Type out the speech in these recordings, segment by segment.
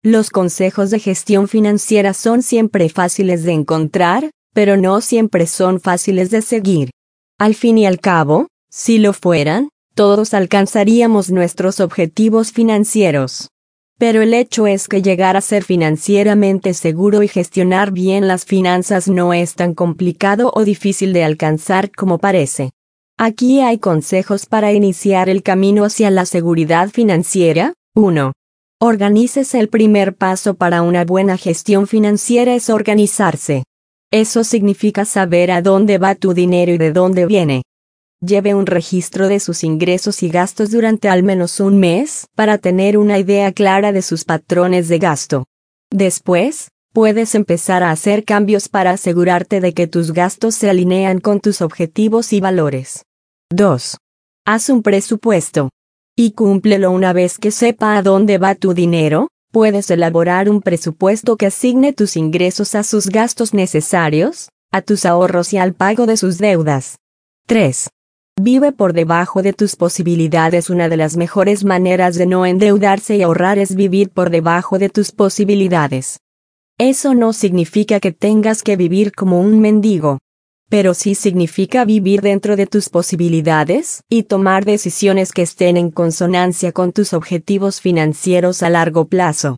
Los consejos de gestión financiera son siempre fáciles de encontrar, pero no siempre son fáciles de seguir. Al fin y al cabo, si lo fueran, todos alcanzaríamos nuestros objetivos financieros. Pero el hecho es que llegar a ser financieramente seguro y gestionar bien las finanzas no es tan complicado o difícil de alcanzar como parece. Aquí hay consejos para iniciar el camino hacia la seguridad financiera. 1. Organícese. El primer paso para una buena gestión financiera es organizarse. Eso significa saber a dónde va tu dinero y de dónde viene. Lleve un registro de sus ingresos y gastos durante al menos un mes para tener una idea clara de sus patrones de gasto. Después, puedes empezar a hacer cambios para asegurarte de que tus gastos se alinean con tus objetivos y valores. 2. Haz un presupuesto. Y cúmplelo. Una vez que sepa a dónde va tu dinero, puedes elaborar un presupuesto que asigne tus ingresos a sus gastos necesarios, a tus ahorros y al pago de sus deudas. 3. Vive por debajo de tus posibilidades. Una de las mejores maneras de no endeudarse y ahorrar es vivir por debajo de tus posibilidades. Eso no significa que tengas que vivir como un mendigo, pero sí significa vivir dentro de tus posibilidades y tomar decisiones que estén en consonancia con tus objetivos financieros a largo plazo.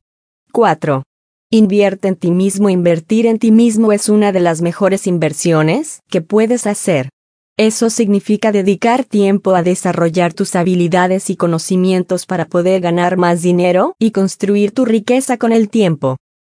4. Invierte en ti mismo. Invertir en ti mismo es una de las mejores inversiones que puedes hacer. Eso significa dedicar tiempo a desarrollar tus habilidades y conocimientos para poder ganar más dinero y construir tu riqueza con el tiempo.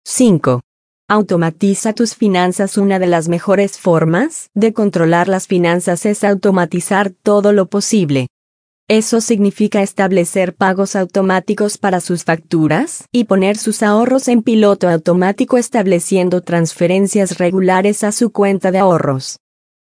5. Automatiza tus finanzas. Una de las mejores formas de controlar las finanzas es automatizar todo lo posible. Eso significa establecer pagos automáticos para sus facturas y poner sus ahorros en piloto automático, estableciendo transferencias regulares a su cuenta de ahorros.